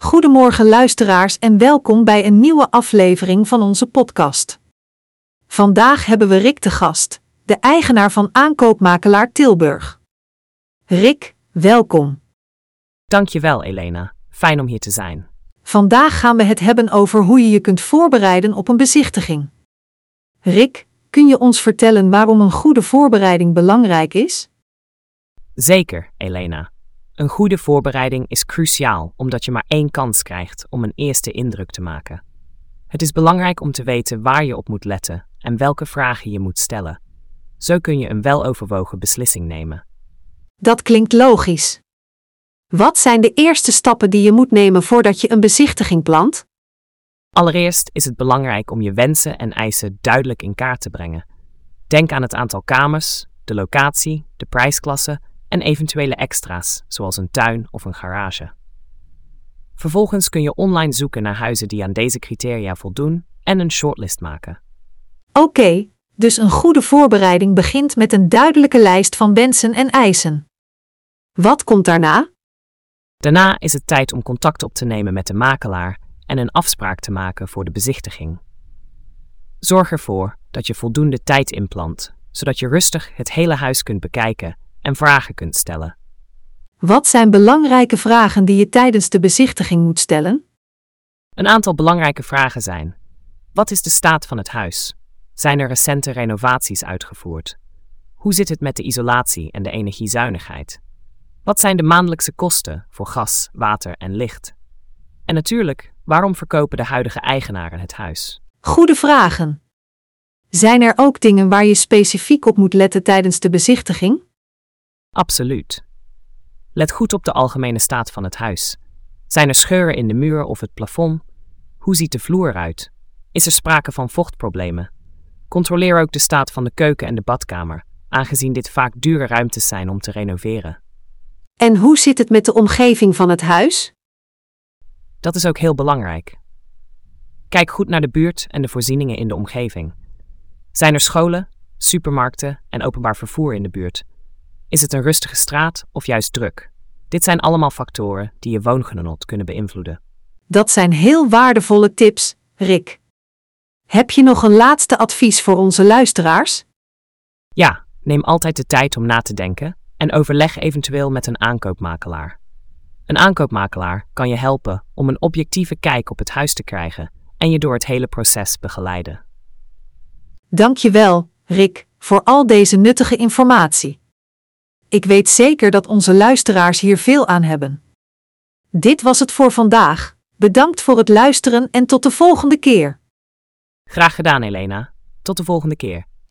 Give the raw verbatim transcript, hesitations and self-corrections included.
Goedemorgen luisteraars en welkom bij een nieuwe aflevering van onze podcast. Vandaag hebben we Rick te gast, de eigenaar van Aankoopmakelaar Tilburg. Rick, welkom. Dankjewel, Elena. Fijn om hier te zijn. Vandaag gaan we het hebben over hoe je je kunt voorbereiden op een bezichtiging. Rick, kun je ons vertellen waarom een goede voorbereiding belangrijk is? Zeker, Elena. Een goede voorbereiding is cruciaal omdat je maar één kans krijgt om een eerste indruk te maken. Het is belangrijk om te weten waar je op moet letten en welke vragen je moet stellen. Zo kun je een weloverwogen beslissing nemen. Dat klinkt logisch. Wat zijn de eerste stappen die je moet nemen voordat je een bezichtiging plant? Allereerst is het belangrijk om je wensen en eisen duidelijk in kaart te brengen. Denk aan het aantal kamers, de locatie, de prijsklasse en eventuele extra's, zoals een tuin of een garage. Vervolgens kun je online zoeken naar huizen die aan deze criteria voldoen en een shortlist maken. Oké, okay, dus een goede voorbereiding begint met een duidelijke lijst van wensen en eisen. Wat komt daarna? Daarna is het tijd om contact op te nemen met de makelaar en een afspraak te maken voor de bezichtiging. Zorg ervoor dat je voldoende tijd inplant, zodat je rustig het hele huis kunt bekijken en vragen kunt stellen. Wat zijn belangrijke vragen die je tijdens de bezichtiging moet stellen? Een aantal belangrijke vragen zijn: wat is de staat van het huis? Zijn er recente renovaties uitgevoerd? Hoe zit het met de isolatie en de energiezuinigheid? Wat zijn de maandelijkse kosten voor gas, water en licht? En natuurlijk, waarom verkopen de huidige eigenaren het huis? Goede vragen. Zijn er ook dingen waar je specifiek op moet letten tijdens de bezichtiging? Absoluut. Let goed op de algemene staat van het huis. Zijn er scheuren in de muur of het plafond? Hoe ziet de vloer eruit? Is er sprake van vochtproblemen? Controleer ook de staat van de keuken en de badkamer, aangezien dit vaak dure ruimtes zijn om te renoveren. En hoe zit het met de omgeving van het huis? Dat is ook heel belangrijk. Kijk goed naar de buurt en de voorzieningen in de omgeving. Zijn er scholen, supermarkten en openbaar vervoer in de buurt? Is het een rustige straat of juist druk? Dit zijn allemaal factoren die je woongenot kunnen beïnvloeden. Dat zijn heel waardevolle tips, Rick. Heb je nog een laatste advies voor onze luisteraars? Ja, neem altijd de tijd om na te denken en overleg eventueel met een aankoopmakelaar. Een aankoopmakelaar kan je helpen om een objectieve kijk op het huis te krijgen en je door het hele proces begeleiden. Dank je wel, Rick, voor al deze nuttige informatie. Ik weet zeker dat onze luisteraars hier veel aan hebben. Dit was het voor vandaag. Bedankt voor het luisteren en tot de volgende keer. Graag gedaan, Elena. Tot de volgende keer.